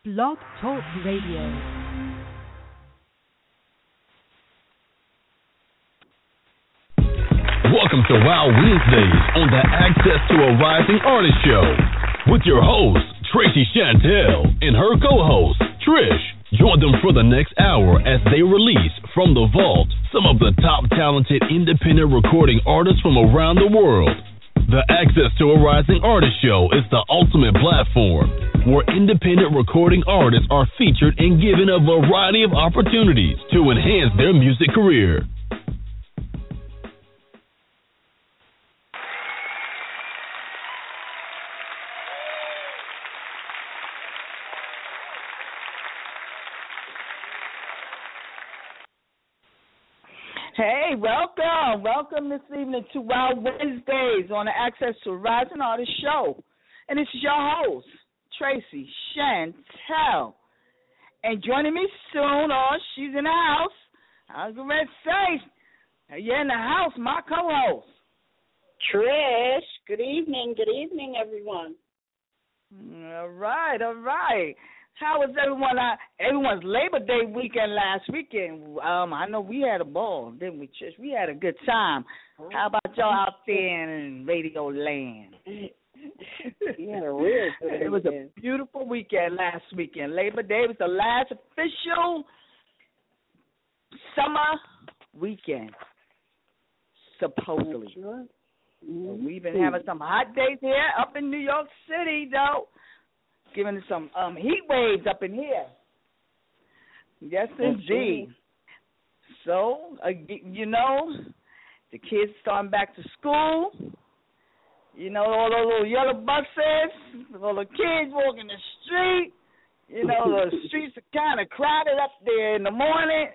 Blog Talk Radio. Welcome to Wow Wednesdays on the Access to a Rising Artist Show with your host, Tracy Chantel, and her co-host, Trish. Join them for the next hour as they release from the vault some of the top talented independent recording artists from around the world. The Access to a Rising Artist Show is the ultimate platform where independent recording artists are featured and given a variety of opportunities to enhance their music career. Hey, welcome this evening to Wild Wednesdays on the Access to Rising Artist Show. And this is your host, Tracy Chantel. And joining me soon, she's in the house. I was going to say, you're in the house, my co-host. Trish, good evening, everyone. All right. How was everyone? Everyone's Labor Day weekend last weekend. I know we had a ball, didn't we, Trish? We had a good time. How about y'all out there in Radio Land? Yeah, a real good. It was a beautiful weekend last weekend. Labor Day was the last official summer weekend, supposedly. Sure. Mm-hmm. We've been having some hot days here up in New York City, though. Giving us some heat waves up in here. Yes, indeed. So, the kids starting back to school. You know, all those little yellow buses, all the kids walking the street. You know, the streets are kind of crowded up there in the morning.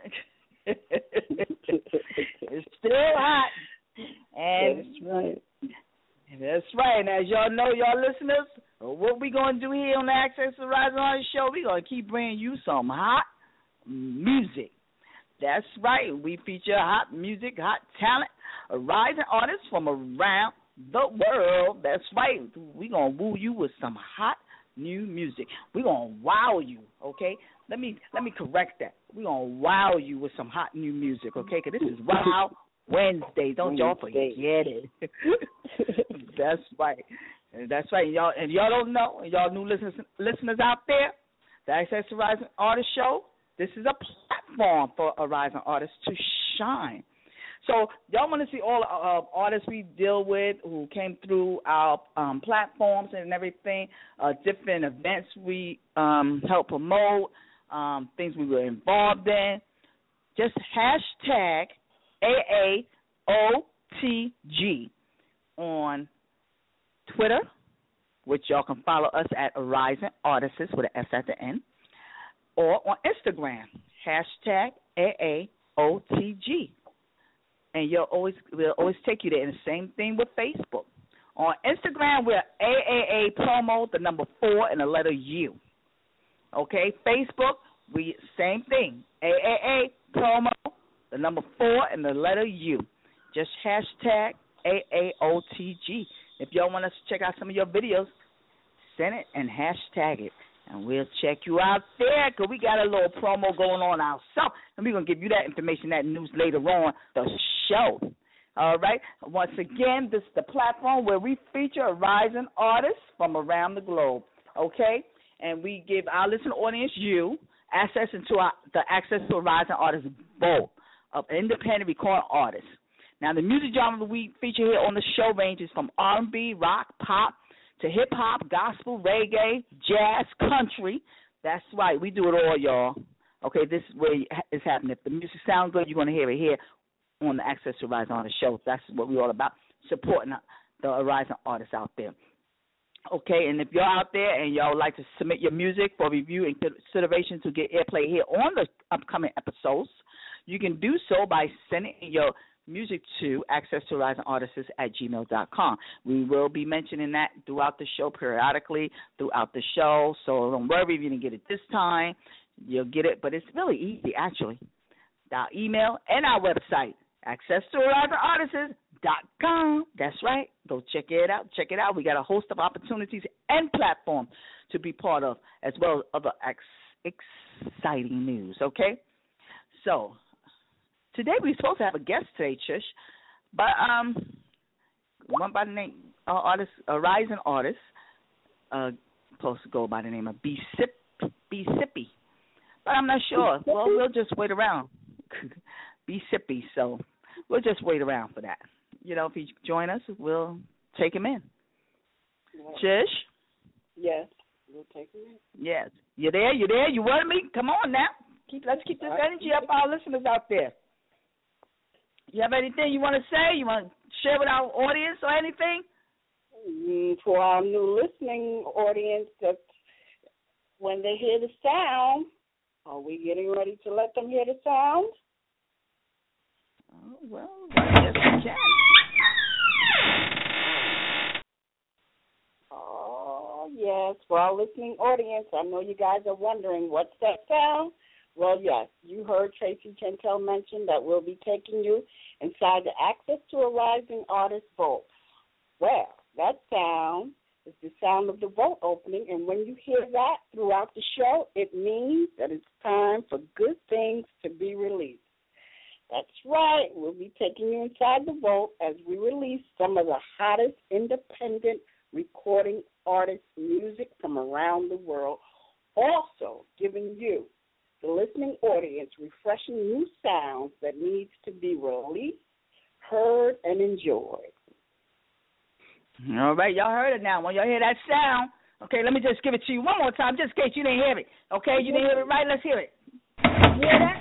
It's still hot. And that's right. That's right. And as y'all know, y'all listeners, what we going to do here on the Access to Rising Artist Show, we going to keep bringing you some hot music. That's right. We feature hot music, hot talent, rising artists from around the world. That's right. We going to woo you with some hot new music. We going to wow you, okay? Let me correct that. We going to wow you with some hot new music, okay? Because this is Wow Wednesday. Don't y'all forget it. That's right. That's right. Y'all, and y'all don't know, and y'all new listeners out there, the Access to Rising Artist Show, this is a platform for a rising artist to shine. So y'all want to see all artists we deal with who came through our platforms and everything, different events we help promote, things we were involved in. Just hashtag AAOTG on Twitter, which y'all can follow us at Rising Artists with an S at the end, or on Instagram, hashtag AAOTG. And we'll always take you there. And the same thing with Facebook. On Instagram, we're AAA promo, the number 4 and the letter U. Okay, Facebook, we same thing, AAA promo, the number 4 and the letter U. Just hashtag AAOTG. If y'all want us to check out some of your videos, send it and hashtag it. And we'll check you out there because we got a little promo going on ourselves. And we're going to give you that information, that news later on the show. All right? Once again, this is the platform where we feature a rising artist from around the globe. Okay? And we give our listening audience, you, access into the Access to a Rising Artist Vault of independent recording artists. Now, the music genre we feature here on the show ranges from R&B, rock, pop, to hip-hop, gospel, reggae, jazz, country. That's right. We do it all, y'all. Okay, this is where it's happening. If the music sounds good, you're going to hear it here on the Access to Rising Artist Show. That's what we're all about, supporting the rising artists out there. Okay, and if you're out there and y'all would like to submit your music for review and consideration to get airplay here on the upcoming episodes, you can do so by sending your music to accesstorising@gmail.com. We will be mentioning that throughout the show, periodically throughout the show, so don't worry if you didn't get it this time. You'll get it, but it's really easy, actually. Our email and our website, accesstorising.com. That's right. Go check it out. Check it out. We got a host of opportunities and platforms to be part of, as well as other exciting news, okay? So today we're supposed to have a guest today, Trish, but one by the name, artist, a rising artist, supposed to go by the name of B Sippy, but I'm not sure. Well, we'll just wait around. B Sippy, so we'll just wait around for that. You know, if he join us, we'll take him in. Trish? Yes, we'll take him in. Yes. You there? You there? You want me? Come on now. Let's keep this energy up for our listeners out there. You have anything you want to say? You want to share with our audience or anything? For our new listening audience, that when they hear the sound, are we getting ready to let them hear the sound? Oh, well, I guess we can. Oh, yes. For our listening audience, I know you guys are wondering, what's that sound? Well, yes, you heard Tracy Chantel mention that we'll be taking you inside the Access to a Rising Artist Vault. Well, that sound is the sound of the vault opening, and when you hear that throughout the show, it means that it's time for good things to be released. That's right. We'll be taking you inside the vault as we release some of the hottest independent recording artist music from around the world, also giving you, the listening audience, refreshing new sounds that needs to be released, heard, and enjoyed. All right, y'all heard it now. When y'all hear that sound, okay, let me just give it to you one more time, just in case you didn't hear it. Okay, you didn't hear it right? Let's hear it. You hear that?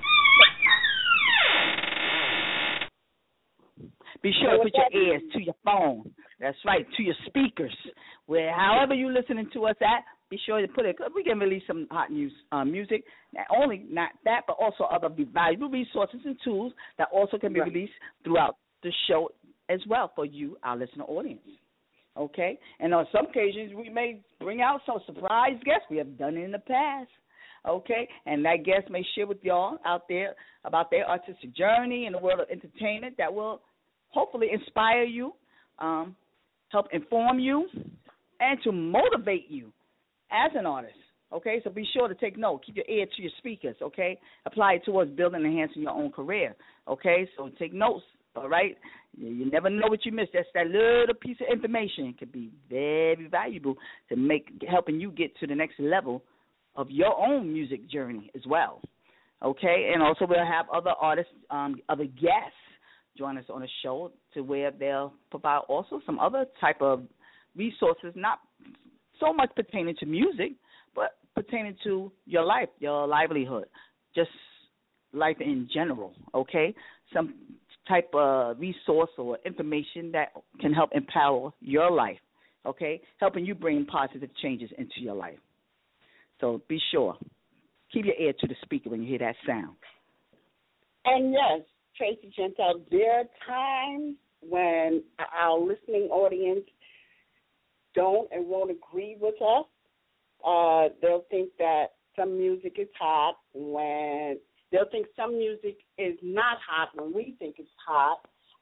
Be sure to put your ears to your phone. That's right, to your speakers. Where however you're listening to us at, be sure to put it, because we can release some hot news, music. Not that, but also other valuable resources and tools that also can be released throughout the show as well for you, our listener audience. Okay? And on some occasions, we may bring out some surprise guests. We have done it in the past. Okay? And that guest may share with y'all out there about their artistic journey in the world of entertainment that will hopefully inspire you, help inform you, and to motivate you as an artist. Okay? So be sure to take note. Keep your ear to your speakers. Okay? Apply it towards building and enhancing your own career. Okay? So take notes. All right? You never know what you miss. That's that little piece of information. It could be very valuable to helping you get to the next level of your own music journey as well. Okay? And also we'll have other artists, other guests join us on the show to where they'll provide also some other type of resources, not so much pertaining to music, but pertaining to your life, your livelihood, just life in general, okay? Some type of resource or information that can help empower your life, okay? Helping you bring positive changes into your life. So be sure. Keep your ear to the speaker when you hear that sound. And yes, Tracy Chantel, there are times when our listening audience don't and won't agree with us. They'll think that some music is hot when they'll think some music is not hot when we think it's hot.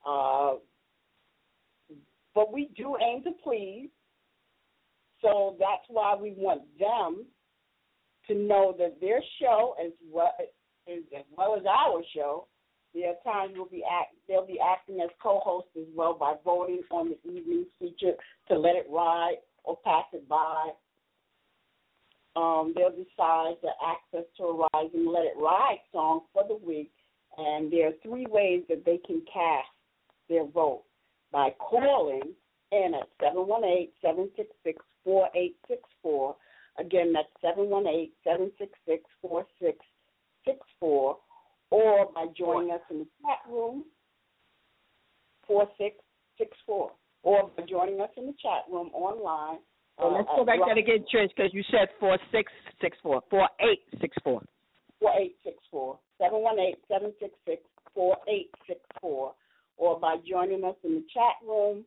But we do aim to please. So that's why we want them to know that their show, as well as our show, there are times they'll be acting as co-hosts as well by voting on the evening feature to let it ride or pass it by. They'll decide the Access to a Rising Let It Ride song for the week, and there are 3 ways that they can cast their vote: by calling in at 718-766-4864. Again, that's 718-766-4664. Or by joining us in the chat room, 4664. Or by joining us in the chat room online. Let's go back that again, Trish, because you said 4664. 4864. 4864. 718-766-4864. Or by joining us in the chat room,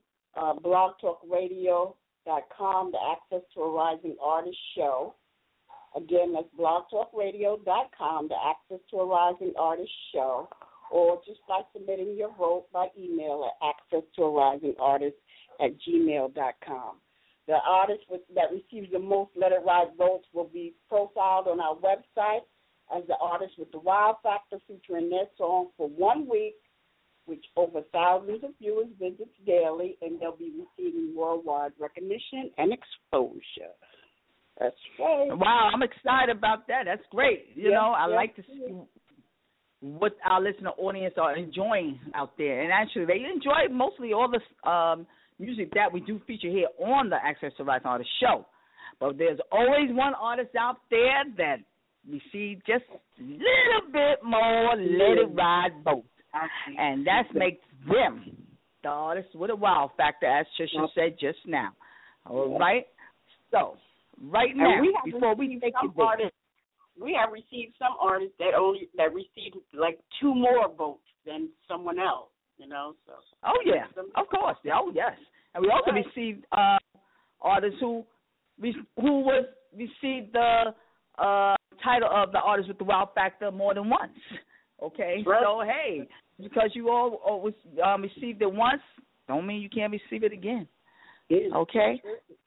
blogtalkradio.com, the Access to a Rising Artist Show. Again, that's blogtalkradio.com, the Access to a Rising Artist Show, or just by submitting your vote by email at accesstoarisingartist@gmail.com. The artist that receives the most Let It Ride votes will be profiled on our website as the artist with the wow factor featuring their song for 1 week, which over thousands of viewers visits daily, and they'll be receiving worldwide recognition and exposure. That's right. Wow, I'm excited about that. That's great. You know, I like to see what our listener audience are enjoying out there. And actually, they enjoy mostly all the music that we do feature here on the Access to Rising Artist show. But there's always one artist out there that we see just a little bit more Let It Ride votes. And that makes them the artist with a wow factor, as Trisha said just now. All right? So, right now, before we take it, we have received some artists that received like 2 more votes than someone else, you know. So. Oh yeah, of course. Oh yes, and we also received artists who received the title of the artist with the wow factor more than once. Okay, right. So hey, because you all received it once, don't mean you can't receive it again. Okay.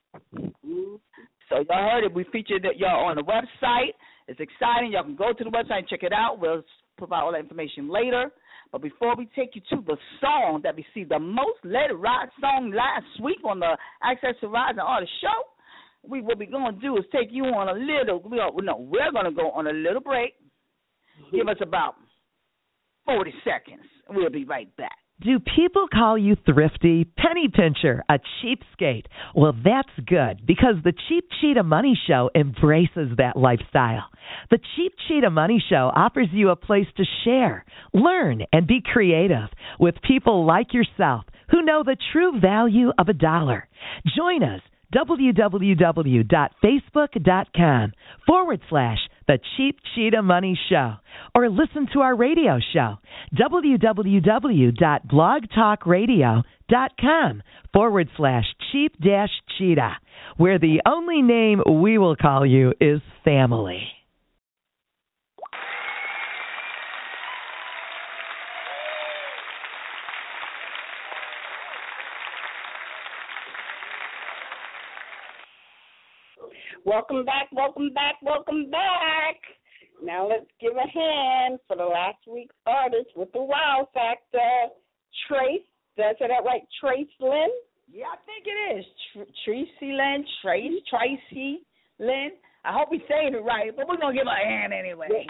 So y'all heard it. We featured y'all on the website. It's exciting. Y'all can go to the website and check it out. We'll provide all that information later. But before we take you to the song that received the most Let It Ride song last week on the Access to Rising Artist show, what we're going to do is take you on we're going to go on a little break. Give us about 40 seconds. We'll be right back. Do people call you thrifty, penny pincher, a cheapskate? Well, that's good, because the Cheap Cheetah Money Show embraces that lifestyle. The Cheap Cheetah Money Show offers you a place to share, learn, and be creative with people like yourself who know the true value of a dollar. Join us, www.facebook.com/The Cheap Cheetah Money Show, or listen to our radio show, www.blogtalkradio.com/cheap-cheetah, where the only name we will call you is family. Welcome back. Now let's give a hand for the last week's artist with the wow factor, Trace. Did I say that right? Trace Lynn? Yeah, I think it is. Tracy Lynn. I hope we saying it right, but we're going to give her a hand anyway. Yeah.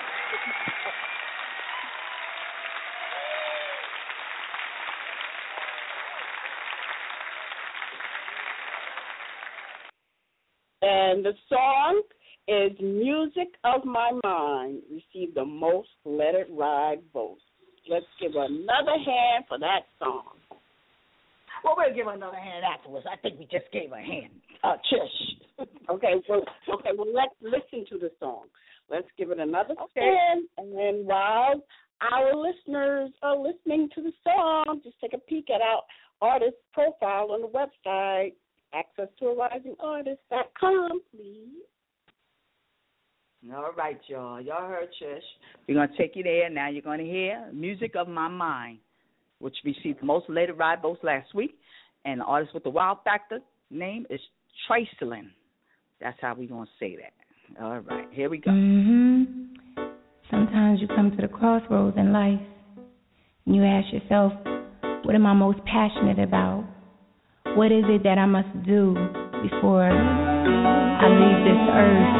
And the song is Music of My Mind, received the most Let It Ride votes. Let's give another hand for that song. Well, we'll give another hand afterwards. I think we just gave a hand. Trish. Okay, well, let's listen to the song. Let's give it another spin. And then while our listeners are listening to the song, just take a peek at our artist profile on the website, accesstoarisingartist.com, please. All right, y'all. Y'all heard Trish. We're going to take you there. Now you're going to hear Music of My Mind, which received the most Let It Ride votes last week. And the artist with the wow factor name is Tracelyn. That's how we're going to say that. All right, here we go. Sometimes you come to the crossroads in life and you ask yourself, what am I most passionate about? What is it that I must do before I leave this earth?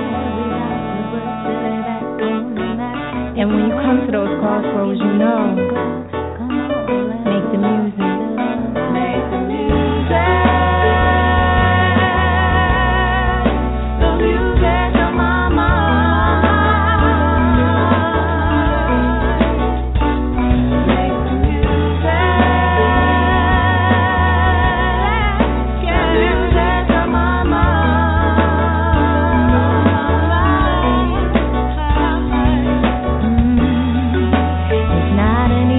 And when you come to those crossroads, you know, make the music. Make the music. The music of my mind. Make the music. Yeah, the music of my mind. It's not an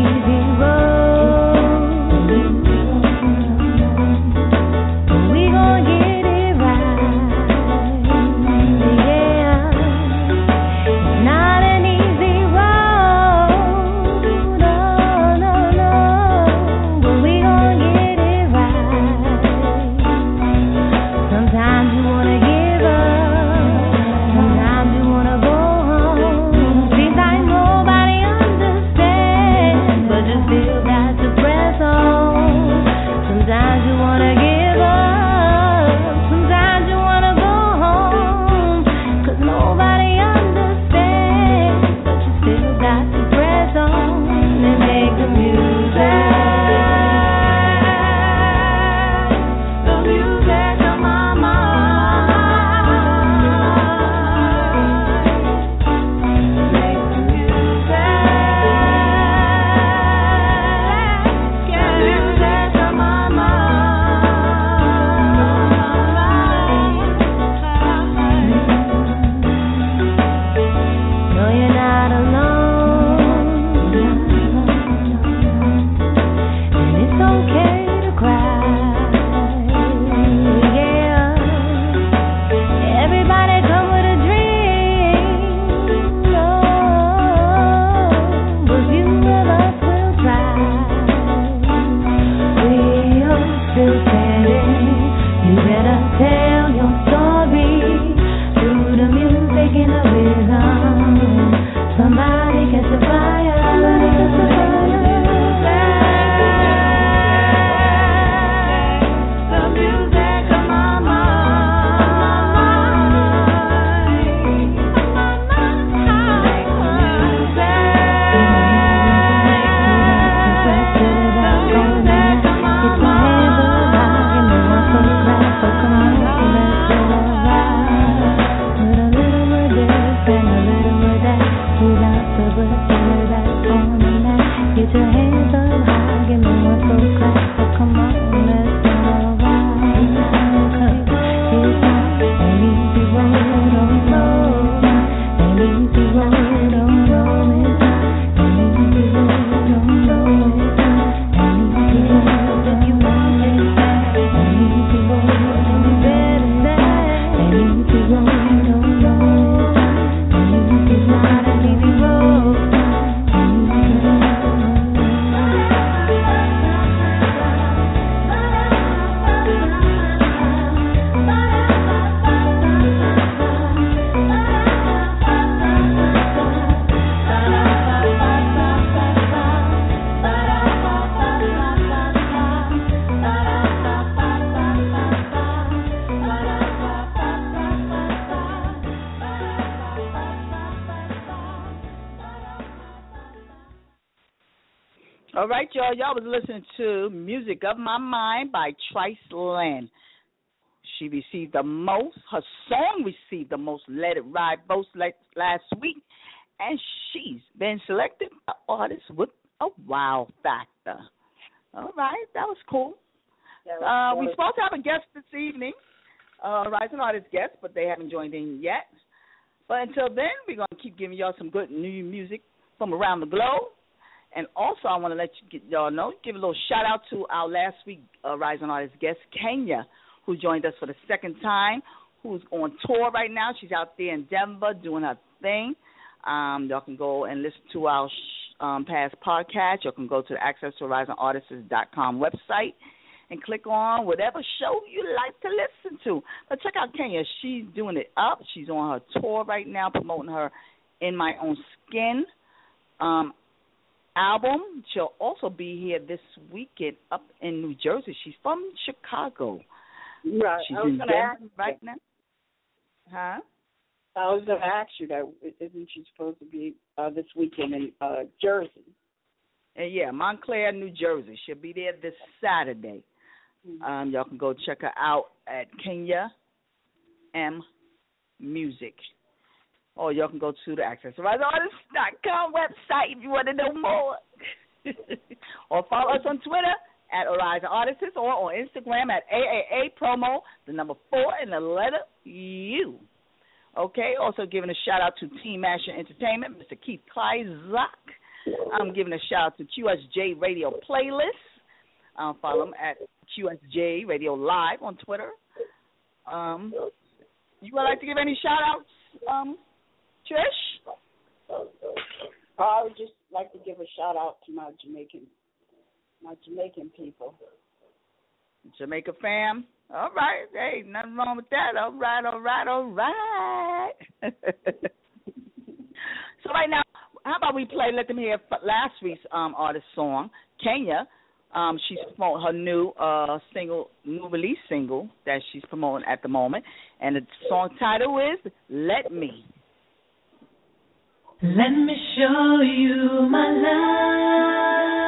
All right, y'all. Y'all was listening to Music of My Mind by Trice Lynn. She received the most, her song received the most Let It Ride votes last week, and she's been selected an artist with a wow factor. All right, that was cool. We're supposed to have a guest this evening, Rising Artist guest, but they haven't joined in yet. But until then, we're going to keep giving y'all some good new music from around the globe. And also, I want to let y'all know, give a little shout-out to our last week Rising Artist guest, Kenya, who joined us for the second time, who's on tour right now. She's out there in Denver doing her thing. Y'all can go and listen to our past podcast. You can go to the accesstorisingartists.com website and click on whatever show you like to listen to. But check out Kenya. She's doing it up. She's on her tour right now, promoting her In My Own Skin album. She'll also be here this weekend up in New Jersey. She's from Chicago. Right. She's in Denver right now. Huh? I was going to ask you that. Isn't she supposed to be this weekend in Jersey? Yeah, Montclair, New Jersey. She'll be there this Saturday. Y'all can go check her out at Kenya M Music. Or y'all can go to the AccessOrisingArtists.com website if you want to know more. Or follow us on Twitter at Horizon Artists or on Instagram at AAA Promo, the number 4 and the letter U. Okay, also giving a shout-out to Team Action Entertainment, Mr. Keith Kleizak. I'm giving a shout-out to QSJ Radio Playlist. Follow them at QSJ Radio Live on Twitter. You would like to give any shout-outs, Trish? I would just like to give a shout-out to my Jamaican people. Jamaica fam. All right. Hey, nothing wrong with that. All right. So right now, how about we let them hear last week's artist song, Kenya. She's promoting her new release single that she's promoting at the moment. And the song title is Let Me. Let me show you my love.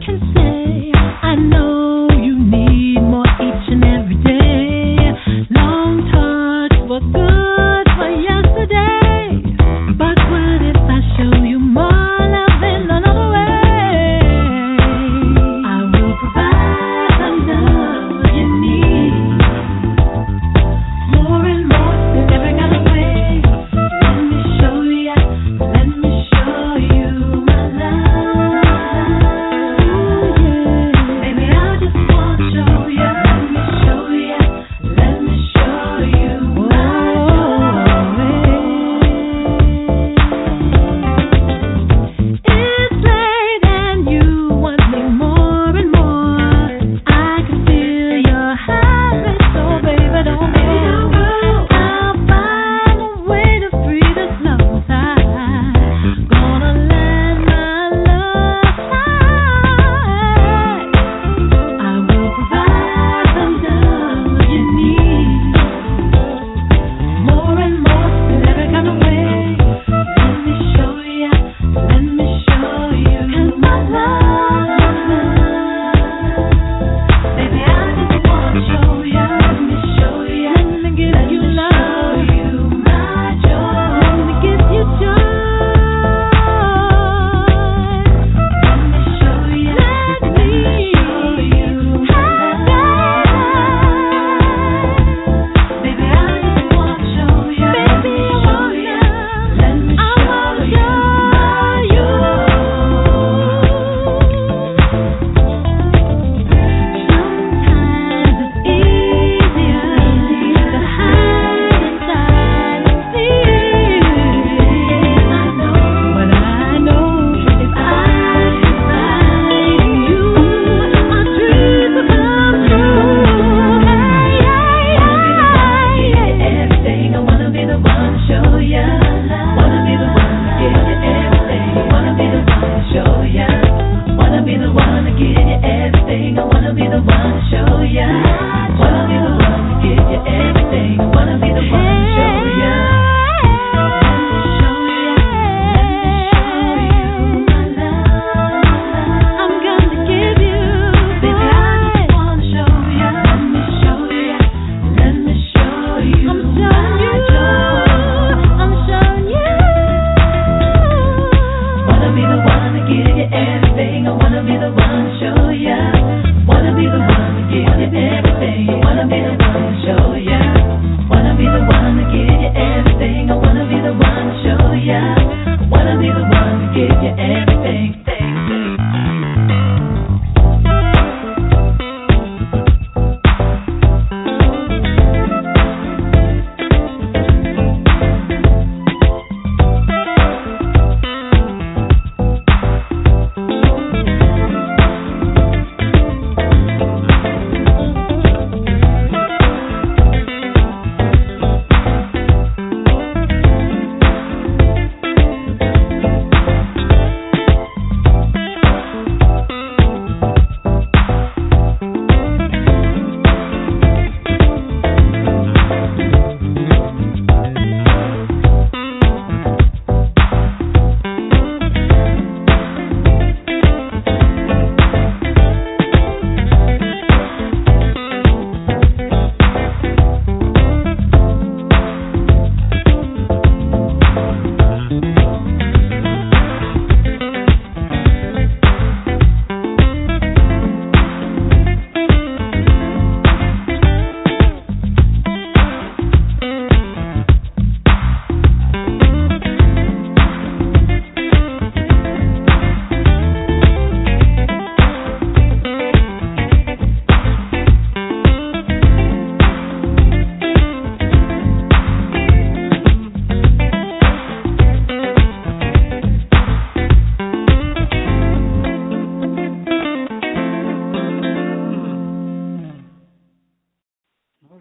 Long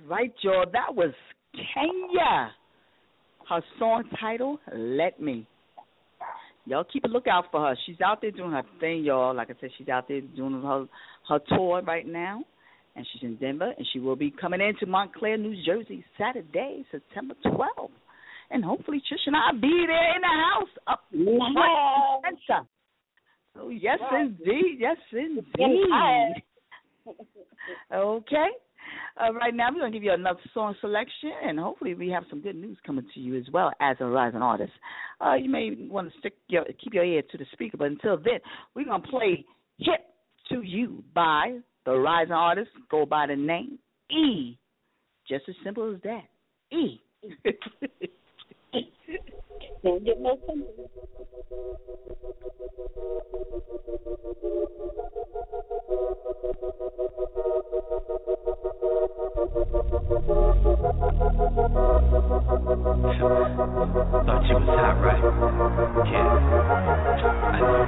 right, y'all. That was Kenya. Her song title, Let Me. Y'all keep a lookout for her. She's out there doing her thing, y'all. Like I said, she's out there doing her tour right now. And she's in Denver. And she will be coming into Montclair, New Jersey, Saturday, September 12th. And hopefully Trish and I will be there in the house up front and center. So, yes, indeed. Yes, indeed. Okay. Right now, we're going to give you another song selection, and hopefully we have some good news coming to you as well as a rising artist. You may want to keep your ear to the speaker, but until then, we're going to play Hip to You by the rising artist, go by the name E. Just as simple as that. E. Can't get no simple. Thought you was hot, right? Yeah, I know.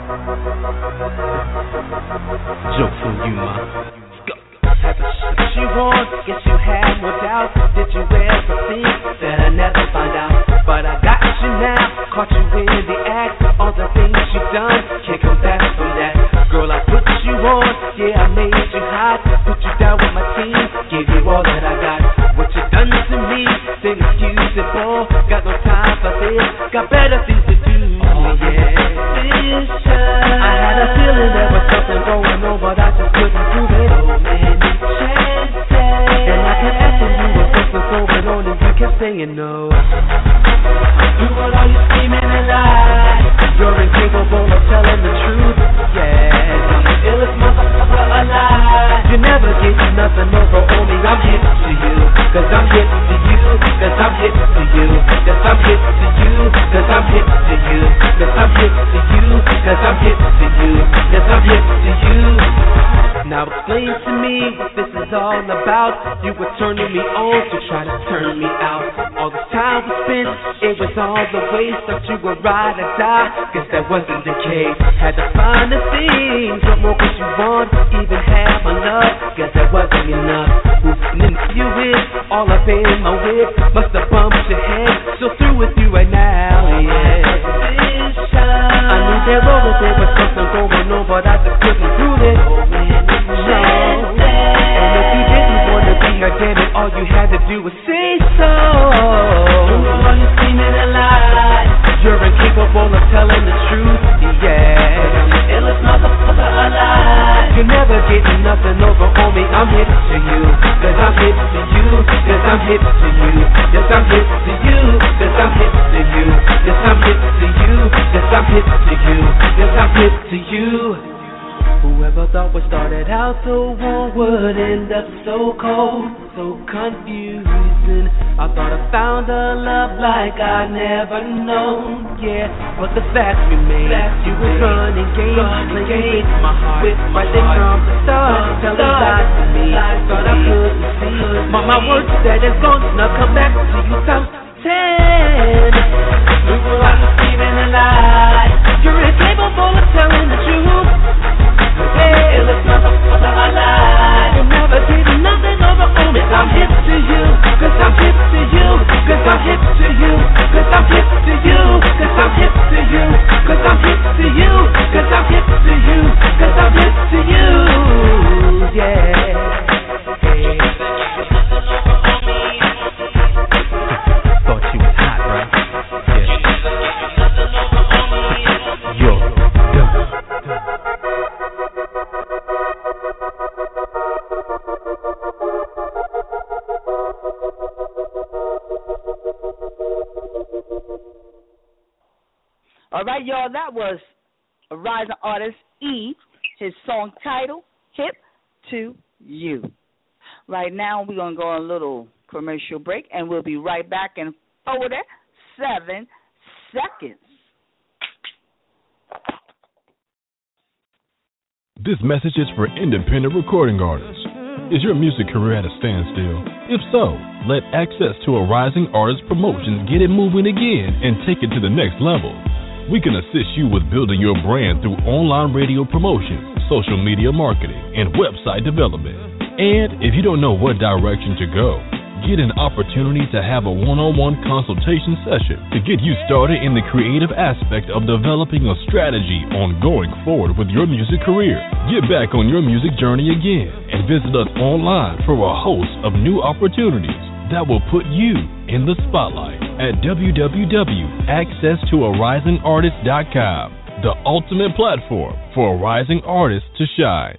Joke from you, ma. Type of shit you want, guess you had no doubt. Did you ever think that I never find out? But I got you now, caught you in the act. All the things you've done, can't come back from that. Girl, I put you on, yeah, I made you hot. Put you down with my team, gave you all that I got. What you done to me, it's inexcusable. Got no time for this, got better things to do, yeah. I had a feeling there was something going on, but I just couldn't prove it. So many chances, and I kept asking you what was going on, and you kept saying no. Do what all you screaming and lie. You're incapable of telling the truth, yeah. I'm the illest motherfucker alive. You never get nothing over on me. I'm hip to you, cause I'm hip to you, cause I'm hip to you, cause I'm hip to you, cause I'm hip to you, cause I'm hip to you, cause I'm hip to you, cause I'm hip to you. Now explain to me what this is all about. You were turning me on to try to turn me out. All the time we spent, it was all the waste. Thought you would ride or die, guess that wasn't the case. Had to find the things, what more could you want? Even have enough, guess that wasn't enough. Who's you with, all up in my whip. Must have bumped your head, so through with you right now, yeah. I knew there was something going on, but I just couldn't prove it. And if you didn't want to be her, damn it, all you had to do was say so. All you screaming and lie. You're incapable of telling the truth, yeah. I'm the illest motherfucker alive. You never get nothing over on me. I'm hip to you, cause I'm hip to you, cause I'm hip to you. Yes, I'm hip to you, cause I'm hip to you. Yes, I'm hip to you, yes, I'm hip to you. Yes, I'm hip to you. Whoever thought what started out so warm would end up so cold, so confusing. I thought I found a love like I never known, yeah. But the fact remains, you was running games, playing with my heart, right there from the start, telling lies to me. Thought I couldn't see, my word said it's gonna now come back to you times 10. We were all deceiving and lies. You're incapable of telling the truth. Hey, illest motherfucker alive. You never did nothing over on me. I'm hip to you, cause I'm hip to you, cause I'm hip to you, cause I'm hip to you, cause I'm hip to you, cause I'm hip to you, cause I'm hip to you, cause I'm hip to you, yeah. Hey. Thought you was hot, right? Yeah. Yo, done. All right, y'all, that was a rising artist, E, his song title, Hip to You. Right now, we're going to go on a little commercial break, and we'll be right back in 7 seconds. This message is for independent recording artists. Is your music career at a standstill? If so, let Access to a Rising Artist Promotions get it moving again and take it to the next level. We can assist you with building your brand through online radio promotion, social media marketing, and website development. And if you don't know what direction to go, Get an opportunity to have a one-on-one consultation session to get you started in the creative aspect of developing a strategy on going forward with your music career. Get back on your music journey again and visit us online for a host of new opportunities that will put you in the spotlight at www.accesstoarising.artist.com, the ultimate platform for a rising artist to shine.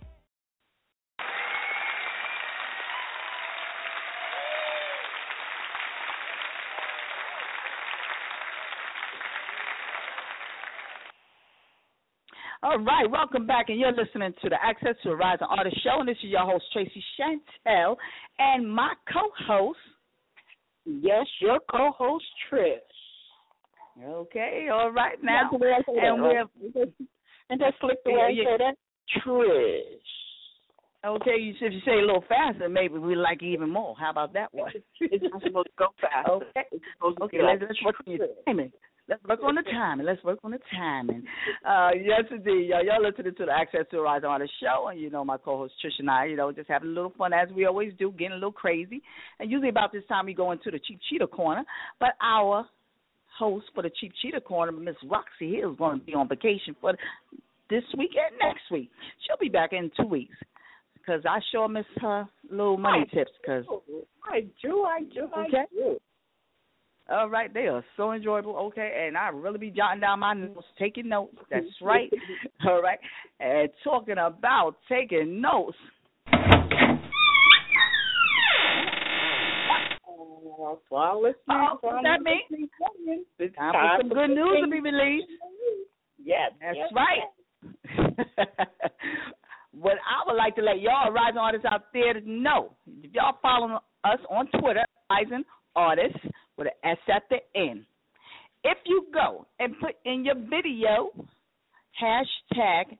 All right, welcome back, and you're listening to the Access to a Rising Artist Show, and this is your host, Tracy Chantel, and my co-host. Yes, your co-host, Trish. Okay, all right, now. And just click the way I say that, Trish. Okay, if you say it a little faster, maybe we like it even more. How about that one? It's supposed to go fast. Okay, let's work on your timing. Let's work on the timing. Yes, indeed. Y'all listening to the Access to a Rising Artist Show, and you know my co-host Trish and I, just having a little fun as we always do, getting a little crazy. And usually about this time we go into the Cheap Cheetah Corner, but our host for the Cheap Cheetah Corner, Miss Roxy Hill, is going to be on vacation for this week and next week. She'll be back in 2 weeks because I sure miss her little money tips. Cause I do. All right, they are so enjoyable, okay, and I really be jotting down my notes, taking notes. That's right. All right, and talking about taking notes. Well, that means it's time for some good news to be released. Yes, that's right. What I would like to let y'all rising artists out there know, if y'all follow us on Twitter, Rising Artists, with an S at the end. If you go and put in your video hashtag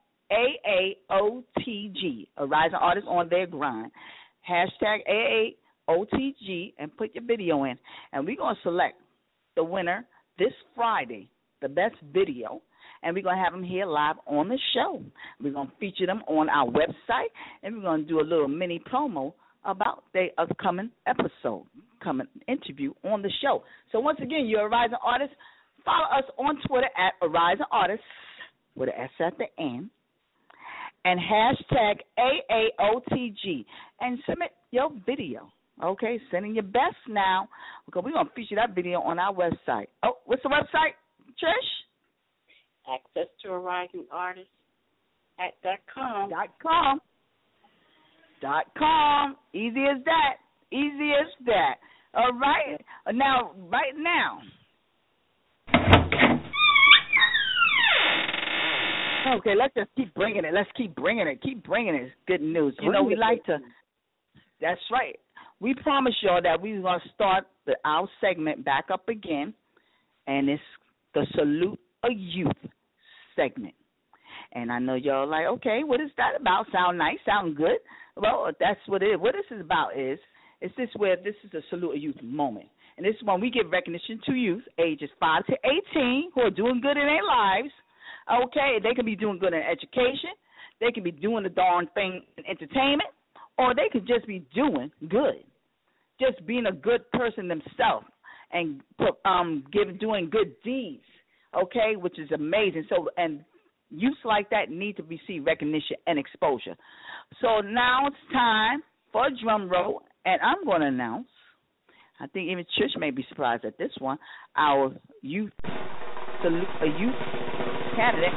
AAOTG, a rising artist on their grind, hashtag AAOTG, and put your video in, and we're going to select the winner this Friday, the best video, and we're going to have them here live on the show. We're going to feature them on our website, and we're going to do a little mini promo about their upcoming episode, coming interview on the show. So once again, you're a rising artist. Follow us on Twitter at a rising artist with an S at the end, and hashtag AAOTG, and submit your video. Okay, send in your best now, because we're going to feature that video on our website. Oh, what's the website, Trish? Access to a Rising Artist .com. .com. Easy as that. All right. Now, right now. Okay, let's just keep bringing it. Keep bringing it. It's good news. We like to. That's right. We promise y'all that we're going to start our segment back up again, and it's the Salute a Youth segment. And I know y'all like, okay, what is that about? Sound nice, sound good. Well, that's what it is. What this is about is this a Salute a Youth moment. And this is when we give recognition to youth ages 5 to 18 who are doing good in their lives. Okay, they can be doing good in education. They can be doing the darn thing in entertainment. Or they could just be doing good. Just being a good person themselves and doing good deeds. Okay, which is amazing. So, and youth like that need to receive recognition and exposure. So now it's time for a drum roll, and I'm going to announce, I think even Trish may be surprised at this one, our youth candidate.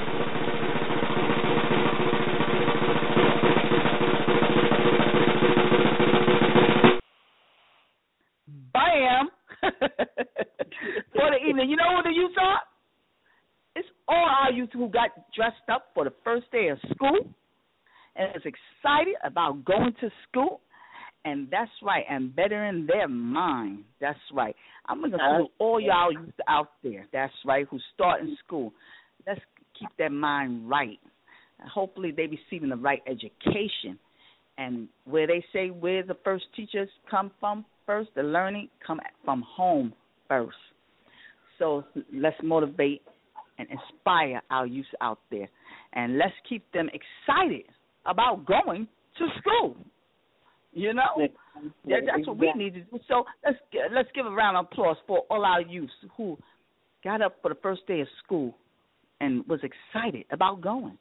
Bam! For the evening. You know who the youth are? It's all our youth who got dressed up for the first day of school and is excited about going to school. And that's right, and bettering their mind. That's right. I'm going to salute all y'all youth out there. That's right, who start in school. Let's keep their mind right. And hopefully they receiving the right education. And where they say where the first teachers come from first, the learning come from home first. So let's motivate and inspire our youth out there. And let's keep them excited about going to school. You know, that's what we need to do. So let's give a round of applause for all our youth who got up for the first day of school and was excited about going.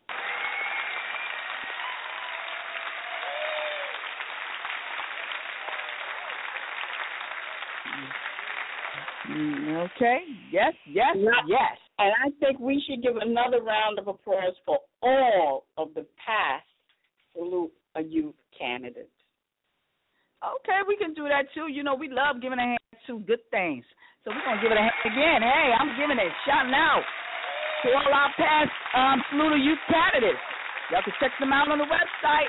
Okay. Yes. And I think we should give another round of applause for all of the past Salute a Youth candidates. Okay, we can do that too. You know, we love giving a hand to good things. So we're going to give it a hand again. Hey, I'm giving it. Shouting out to all our past Salute a Youth candidates. Y'all can check them out on the website.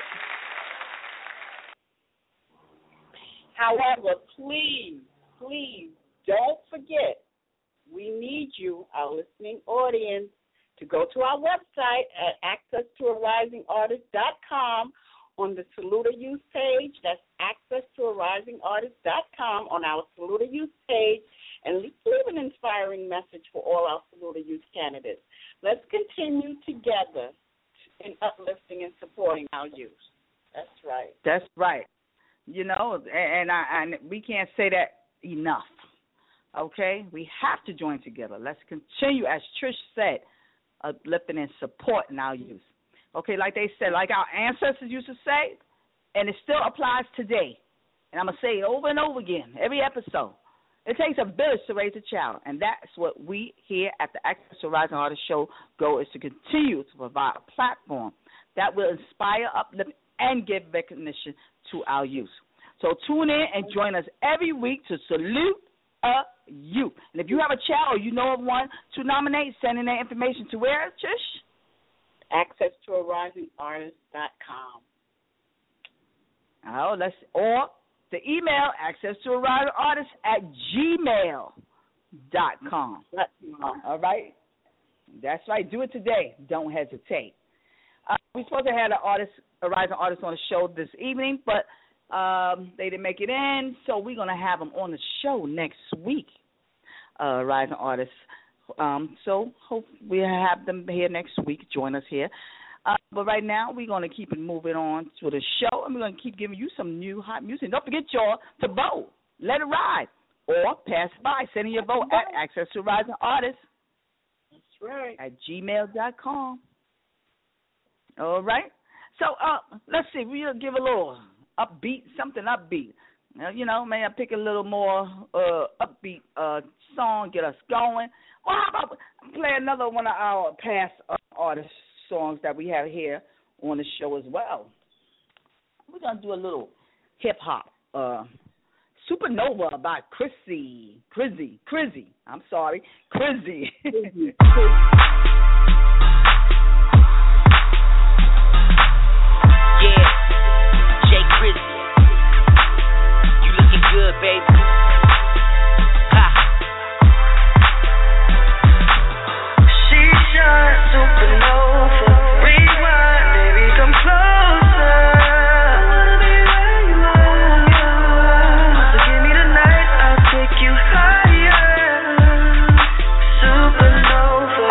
However, please don't forget, we need you, our listening audience, to go to our website at accesstoarising.artist.com on the Salute a Youth page. That's accesstoarising.artist.com on our Salute a Youth page, and leave an inspiring message for all our Salute a Youth candidates. Let's continue together in uplifting and supporting our youth. That's right. That's right. You know, and we can't say that enough. Okay? We have to join together. Let's continue, as Trish said, uplifting and supporting our youth. Okay, like they said, like our ancestors used to say, and it still applies today. And I'm going to say it over and over again, every episode. It takes a village to raise a child, and that's what we here at the Access to Rising Artist Show go, is to continue to provide a platform that will inspire, uplift, and give recognition to our youth. So tune in and join us every week to Salute a Youth. And if you have a child or you know of one to nominate, send in their information to where, Trish? accesstoarisingartist.com. Or the email, accesstoarisingartist@gmail.com. All right? That's right. Do it today. Don't hesitate. We're supposed to have a rising artist on the show this evening, but they didn't make it in, so we're going to have them on the show next week, rising artists. So hope we have them here next week. Join us here. But right now, we're going to keep it moving on to the show, and we're going to keep giving you some new hot music. Don't forget, y'all, to vote. Let it ride. Or pass by. Send in your vote at Access to Rising Artists. That's right. At gmail.com. All right. So let's see. We'll give a little something upbeat. You know, may I pick a little more upbeat song, get us going. Well, how about play another one of our past artist songs that we have here on the show as well. We're going to do a little hip-hop. Supernova by Crizzy. I'm sorry. Crizzy. Yeah, Jay Crizzy. You looking good, baby. Ha. She shines supernova. Rewind, baby, come closer. I wanna be where you are. So give me the night, I'll take you higher. Supernova.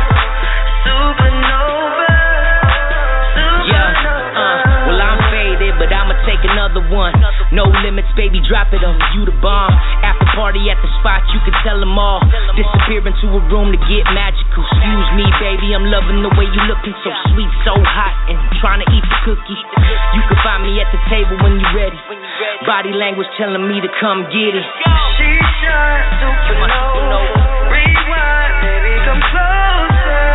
Well, I'm faded, but I'ma take another one. No limits, baby, drop it on you the bomb. After party at the spot, you can tell them all. Disappear into a room to get magical. Excuse me, baby, I'm loving the way you looking. So sweet, so hot, and trying to eat the cookie. You can find me at the table when you're ready. Body language telling me to come get it. She shines supernova. Rewind, baby, come closer.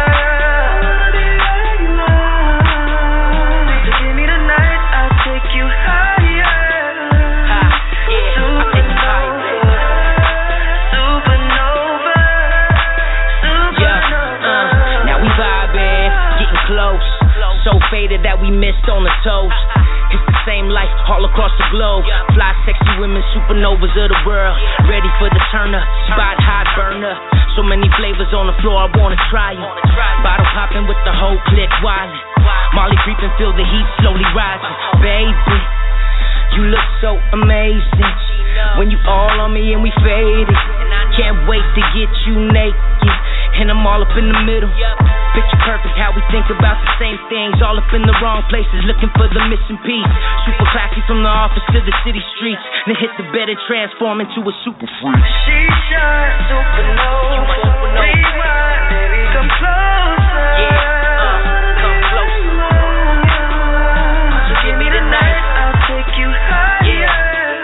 So faded that we missed on the toes. It's the same life all across the globe. Fly, sexy women, supernovas of the world. Ready for the turn up, spot hot, burn up. So many flavors on the floor, I wanna try it. Bottle popping with the whole clique wildin'. Molly creeping, feel the heat slowly rising. Baby, you look so amazing. When you all on me and we faded. Can't wait to get you naked. And I'm all up in the middle. Picture perfect how we think about the same things. All up in the wrong places, looking for the missing piece. Super classy from the office to the city streets. Then hit the bed and transform into a super freak. She shines supernova. You my supernova. Rewind, baby, come closer. Yeah, come closer. So give me the night. I'll take you higher. Yeah.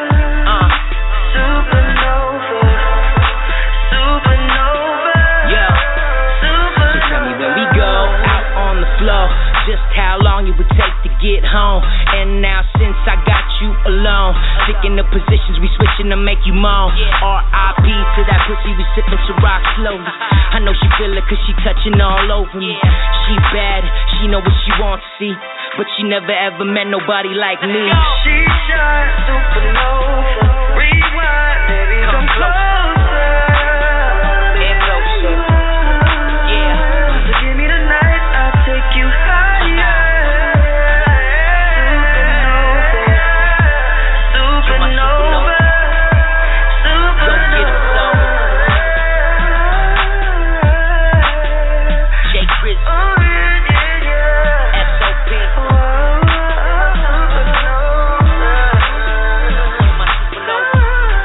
Supernova. Supernova. Yeah. Supernova. So tell me when we go out on the floor, just how long it would take to get home. And now since I got you alone, sticking the positions we switching to make you moan. R.I.P. to that pussy we sipping to rock slowly. I know she feel it cause she touching all over me. She bad, she know what she wants to see, but she never ever met nobody like me. She shines supernova. Rewind, baby, come closer. And closer. Yeah. So give me the night, I'll take you higher. Supernova. Supernova. Jay Chris. Oh, yeah. S.O.P. My supernova.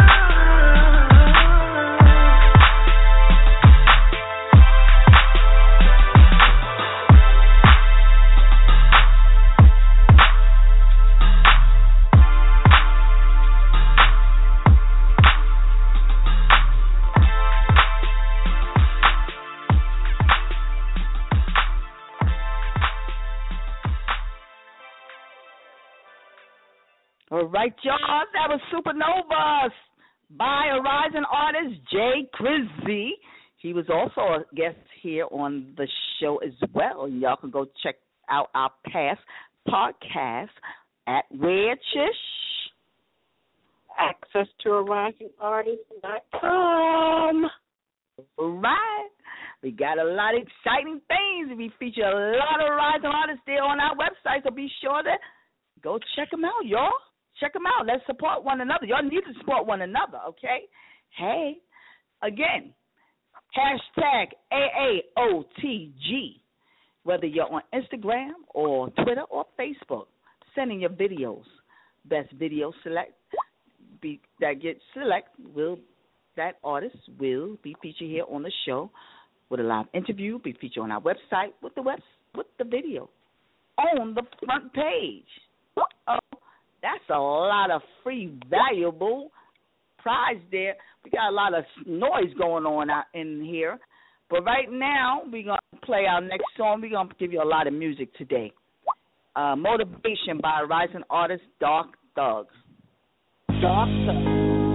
All right, y'all. That was Supernovas by a rising artist, Jay Crizzy. He was also a guest here on the show as well. Y'all can go check out our past podcast at where, Chish? Access to ArisingArtist.com. All right. We got a lot of exciting things. We feature a lot of rising artists there on our website, so be sure to go check them out, y'all. Check them out. Let's support one another. Y'all need to support one another, okay? Hey, again, hashtag AAOTG, whether you're on Instagram or Twitter or Facebook. Send in your videos. Best video select that gets select that artist will be featured here on the show with a live interview, be featured on our website with the video on the front page. That's a lot of free, valuable prize there. We got a lot of noise going on out in here. But right now, we're going to play our next song. We're going to give you a lot of music today. Motivation by rising artist Dark Thug. Dark Thug.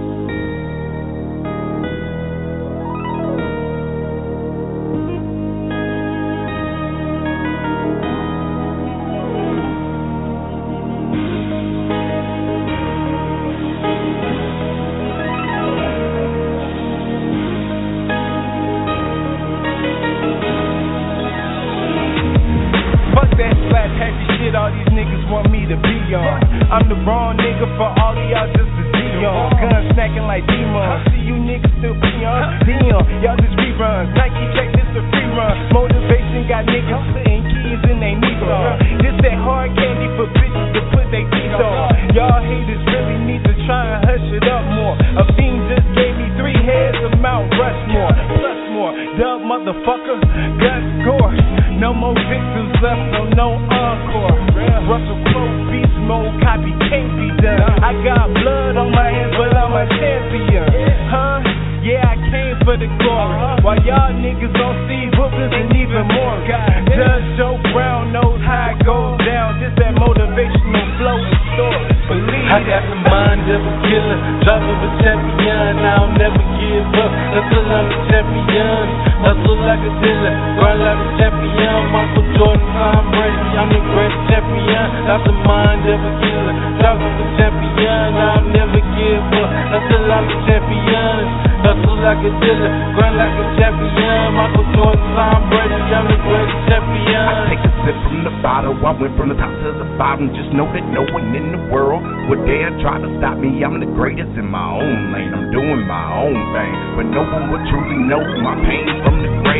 All these niggas want me to be on. I'm the wrong nigga for all of y'all just to see on. Gun snacking like demons. See you niggas still be on. Damn, y'all just reruns. Nike check this a free run. Motivation got niggas putting keys in they Negro. This that hard candy for bitches to put they teeth on. Y'all haters really need to try and hush it up more. A fiend just gave me 3 heads of Mount Rushmore. Plus more, dub motherfucker, gun score. No more victims left, so no encore. Russell Crowe, beast mode, copy can't be done. I got blood on my hands, but I'm a champion. Huh? Yeah, I came for the glory. While y'all niggas don't see whoopers and even more. Judge Joe Brown knows how it goes down. Just that motivational flow and story. Believe I got the mind of a killer, driving a champion. I'll never give up until I'm a champion. Hustle like a dealer, run like a champion. Michael Jordan, Tom Brady, I'm the great champion. Got the mind of a killer, driving a champion. I'll never give up until I'm a champion. Hustle like a dealer, run like a champion. Michael Jordan, Tom Brady, I'm the great champion. I take a sip from the bottle, I went from the top to the bottom. Just know that no one in the world would dare try to stop me. I'm the greatest in my own lane, I'm doing my own thing. But no one would truly know my pain from the grave.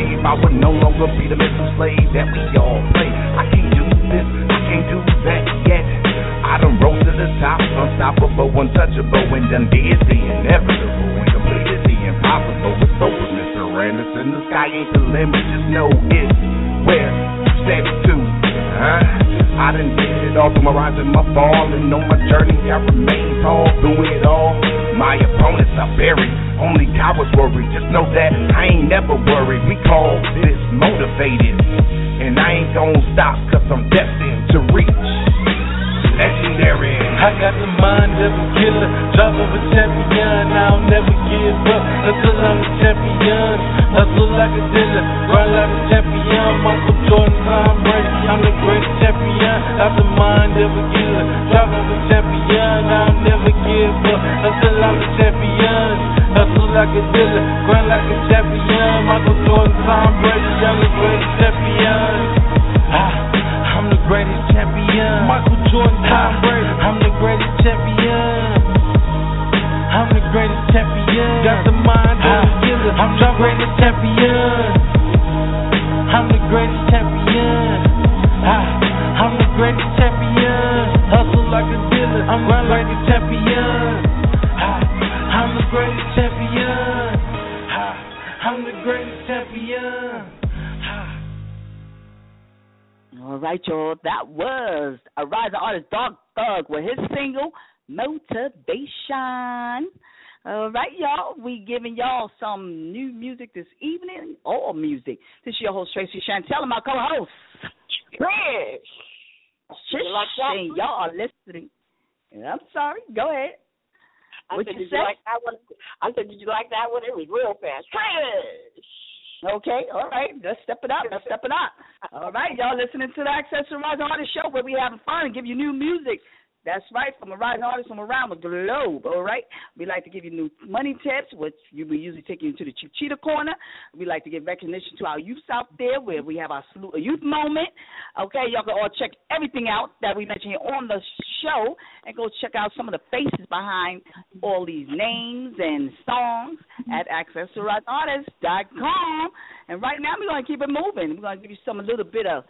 grave, I would no longer be the mental slave that we all play. I can't do this, I can't do that yet. I done rose to the top, unstoppable, untouchable, and done did the inevitable and completed the impossible. It's over, Mr. Anderson. The sky ain't the limit, just know it's where you step to. I done did it all through my rise and my fall, and on my journey I remain tall through it all. My opponents are buried, only God was worried. Just know that I ain't never worried. We call this motivated, and I ain't gon' stop, cause I'm destined to reach legendary. I got the mind of a killer, drive of a champion. I'll never give up until I'm a champion. Hustle like a dealer, run like a champion. Michael Jordan, Tom Brady, I'm the greatest champion. Got the mind of a killer, drive of a champion. I'll never give up until I'm a champion. Hustle like a dealer, run like a champion. Michael Jordan, Tom Brady, I'm the greatest champion. I'm the greatest champion. Michael Jordan, Tom Brady, I'm the greatest champion. I'm the greatest champion. Got the mind of a killer. I'm the greatest champion. I'm the greatest champion. I'm the greatest champion. Hustle like a dealer. I'm the greatest champion. I'm the greatest champion. I'm the greatest champion. All right, y'all. That was a rising artist, Dog Thug, with his single, Motivation. All right, y'all. We giving y'all some new music this evening, all music. This is your host, Tracy Chantel, and my co-host, Trish. Like and y'all are listening. I'm sorry. Go ahead. What you say? I said, did you like that one? It was real fast. Trish. Okay, all right. Let's step it up. All right, y'all listening to the Access to Rising Artist Show, where we having fun and give you new music. That's right, from a rising artist from around the globe, all right? We like to give you new money tips, which we usually take you into the Chief Cheetah Corner. We like to give recognition to our youth out there, where we have our Salute a Youth moment. Okay, y'all can all check everything out that we mentioned here on the show, and go check out some of the faces behind all these names and songs at accesstorising.com. And right now, we're going to keep it moving. We're going to give you a little bit of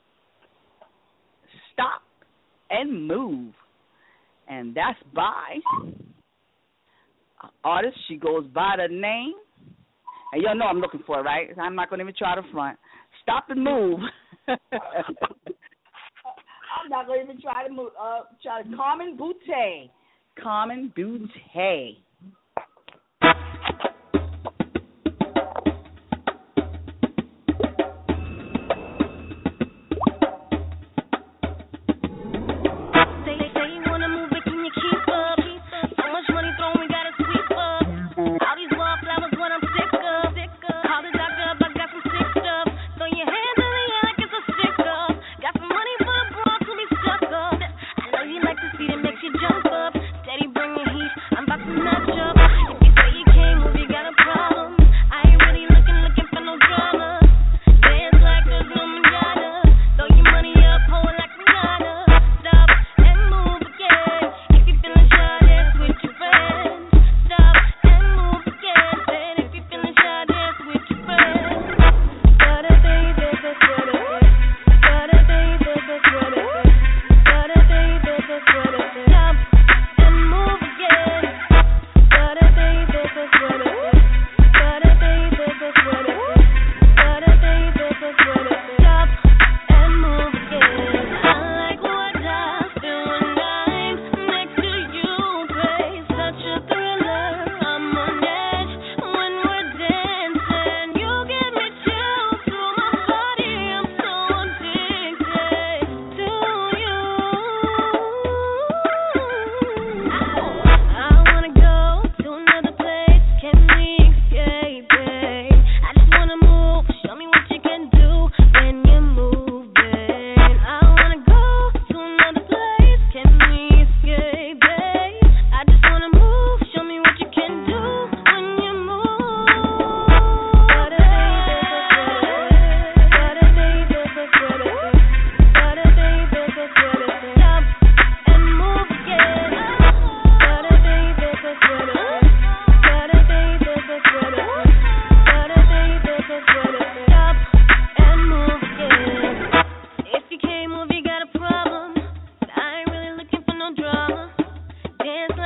Stop and Move. And that's by an artist. She goes by the name, and y'all know I'm looking for it, right? I'm not going to even try to front. Stop and Move. I'm not going to even try to move. Carmen Butte. Carmen Butte.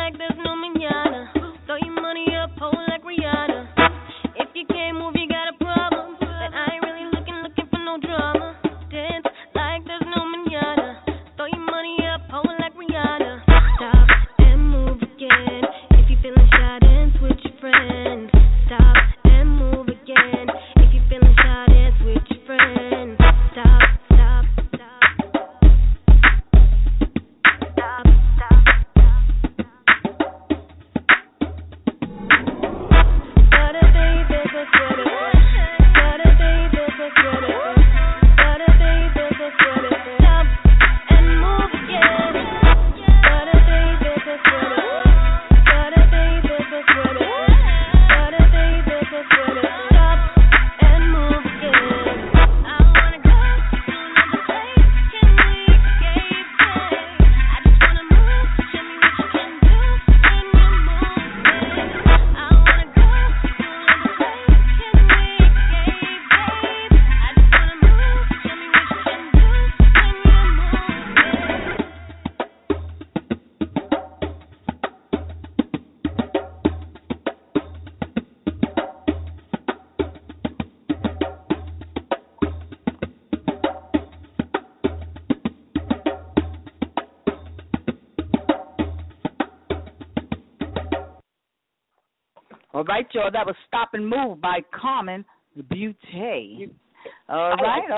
like there's no mañana. Throw your money up, hold like Rihanna. If you can't move, you got a problem. But I ain't really looking for no drama. Dance like there's no mañana. Throw your money up, hold like Rihanna. Stop and move again. If you feeling shy, dance with your friends. Stop and move again. If you feeling shy, dance with your friends. Stop. All right, y'all. That was Stop and Move by Carmen Butte. All right.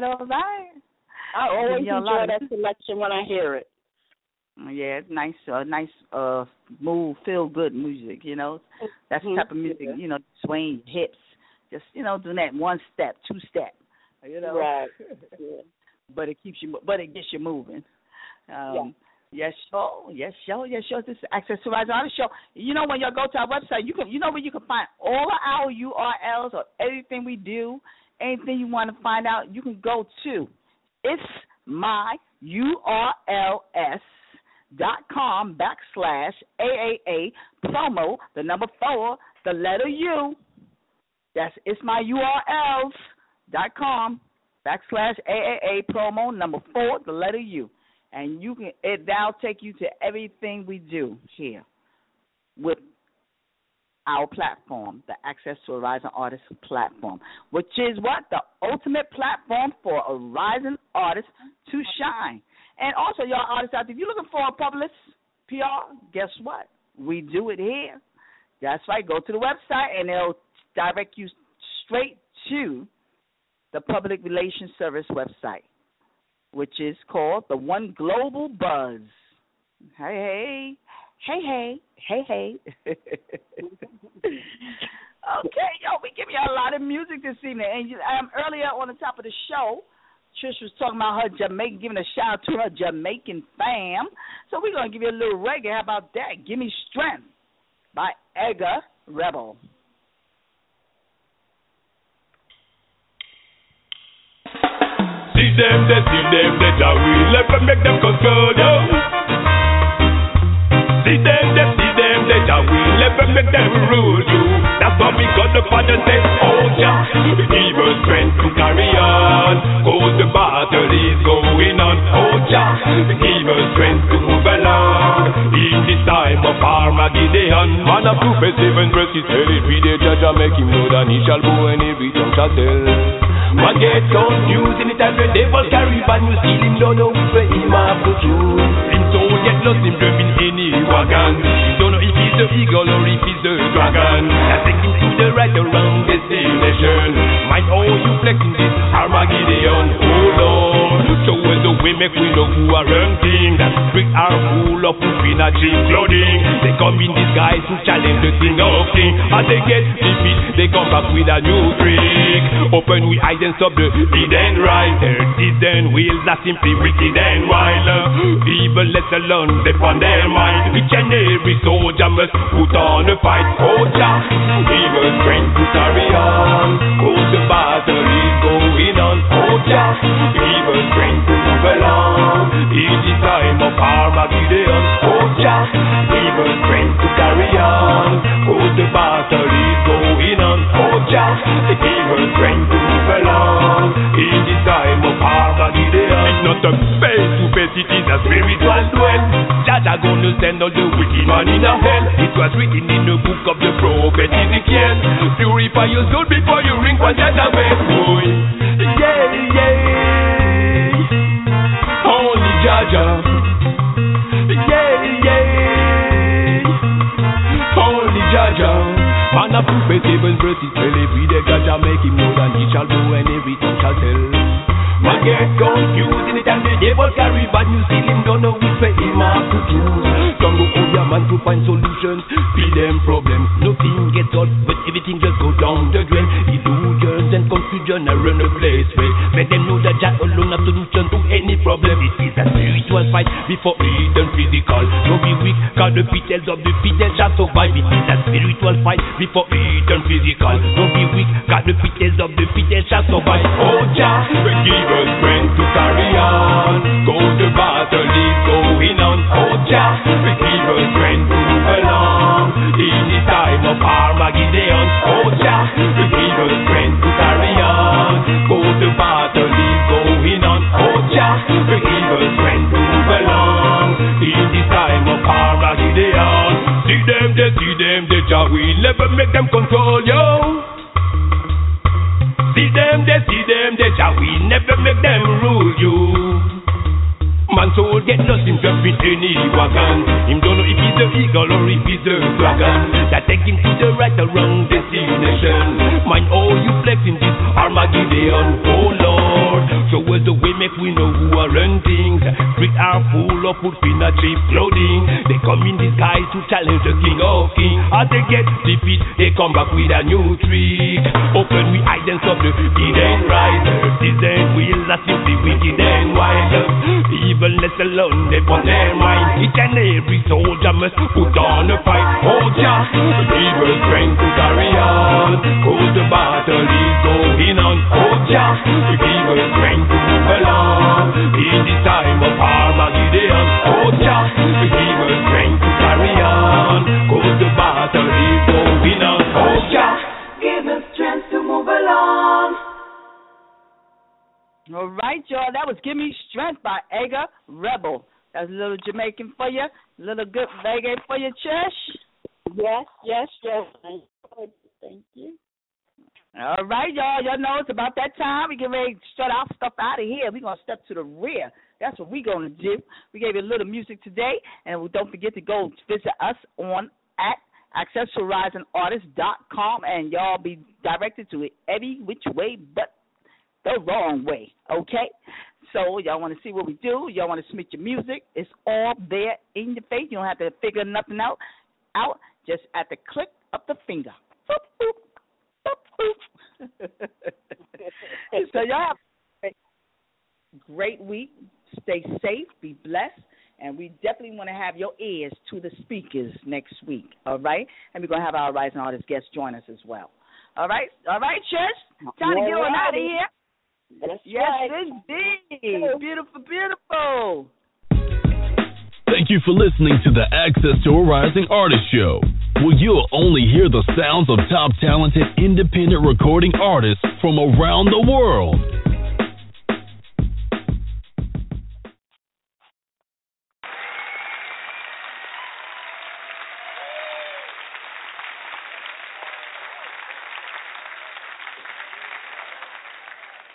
I always enjoy that selection when I hear it. Yeah, it's nice, move, feel good music. You know, that's the type of music. You know, swaying hips, just doing that 1 step, 2 step. You know, right? Yeah. But it gets you moving. Yes, show. This is Access to Rising Artist Show. You know, when you go to our website, you know where you can find all of our URLs or everything we do, anything you want to find out, you can go to itsmyurls.com/AAA promo, the number 4, the letter U. That's itsmyurls.com/AAA promo, number 4, the letter U. And that'll take you to everything we do here with our platform, the Access to a Rising Artist platform, which is what? The ultimate platform for a rising artist to shine. And also, y'all artists out there, if you're looking for a publicist, PR, guess what? We do it here. That's right. Go to the website, and it'll direct you straight to the Public Relations Service website, which is called the One Global Buzz. Hey. Okay, we give you a lot of music this evening. And earlier on the top of the show, Trish was talking about her Jamaican, giving a shout out to her Jamaican fam. So we're going to give you a little reggae. How about that? Give Me Strength by Edgar Rebel. See them, that I will never make them control you. See them, that I will never make them rule you. That's why we got the Father said, oh yeah, give us strength to carry on, cause the battle is going on. Oh yeah, give us strength to move along in this time of Armageddon. Man of 2 verse 7 verse 8, every day Judge make him know that he shall go and every tongue shall tell. Man get confused in the time the devil carry bad news, steal him, don't know where he have to choose. Him soul get lost in in any wagon. Don't know if he's the eagle or if he's the dragon. That's taking to the right or wrong destination. Mind all you flexing this Armageddon. Hold on, show us the way make we know who are ranking. That bricks are full of poop in a cheap clothing. They come in disguise to challenge the thing of king. As they get defeat, they come back with a new trick. Open we eyes and stop the hidden right. Hidden wheels are simply wicked and wild. Evil let alone they on their mind. Each and every soldier must put on a fight. Soldier, evil strength to carry on. Cause the battle is going on. Soldier, evil strength to move along in the time of Armageddon. Soldier, evil strength to carry on. Cause the battle is going on. Soldier, evil strength to move along in the time of Armageddon. It's not a face to face, it is a spiritual duel. Jaja gonna send all the wicked man in a hell. It was written in the book of the prophet Ezekiel. Purify your soul before you ring for judgment. Boy, yeah, yeah. Only Jaja. Yeah, yeah. Only Jaja. Man a proof it even verse it tell every day Jaja make him know that he shall do and every tongue shall tell. Man get confused in the time the devil carry bad news. Still him don't know which way he must to choose. Some go over man to find solutions, feed them problems. Nothing gets solved, but everything just go down the drain. Illusions and confusion are run the place way. Let them know that Jah alone has solution to any problem. It is a spiritual fight before it and physical. Don't be weak, cause the fidels of the fidels shall survive. It is a spiritual fight before it and physical. Don't be weak, cause the fidels of the fidels shall survive. Oh Jah, give us strength to carry on. Go the battle is going on. Oh Jah, give us strength to move along. In the time of Armageddon. Oh Jah, give us strength to carry on. Go the battle is going on. Oh Jah, give us strength to move along. In the time of Armageddon. See them, they Jah will never make them control you. See them, they Jah will never make them rule you. Man soul get lost in jump in any wagon. Him don't know if he's the eagle or if he's the dragon. That take him to the right or wrong destination. Mind all you flex in this Armageddon. Oh Lord, show us the way, make we know who are run things. Street are full of food, finna cheap clothing. They come in disguise to challenge the king of kings. As they get defeat, they come back with a new trick. Open we eyes and stop the hidden risers. Season will assist the wicked and wild. Evilness alone, they put their mind. Each and every soldier must put on a fight. Oh Jah, give us strength to carry on. Cause the battle is going on. Oh Jah, give us strength to move along. In this time of Armageddon. Oh Jah, give us strength to carry on. Cause the battle is going on. Oh Jah, give us strength to move along. All right, y'all. That was Give Me Strength by Ega Rebel. That's a little Jamaican for you. A little good reggae for you, Trish. Yes. Thank you. All right, y'all. Y'all know it's about that time. We get ready to strut our stuff out of here. We're going to step to the rear. That's what we're going to do. We gave you a little music today. And don't forget to go visit us on at accessorizing.artist.com. And y'all be directed to it every which way but the wrong way, okay? So y'all want to see what we do. Y'all want to submit your music. It's all there in your face. You don't have to figure nothing out just at the click of the finger. Boop, boop, boop, boop. So y'all have a great week. Stay safe. Be blessed. And we definitely want to have your ears to the speakers next week, all right? And we're going to have our Rising Artist guests join us as well. All right, Church? Time to get on out of here. That's yes, right. Indeed. Beautiful. Thank you for listening to the Access to a Rising Artist Show, where you'll only hear the sounds of top talented independent recording artists from around the world.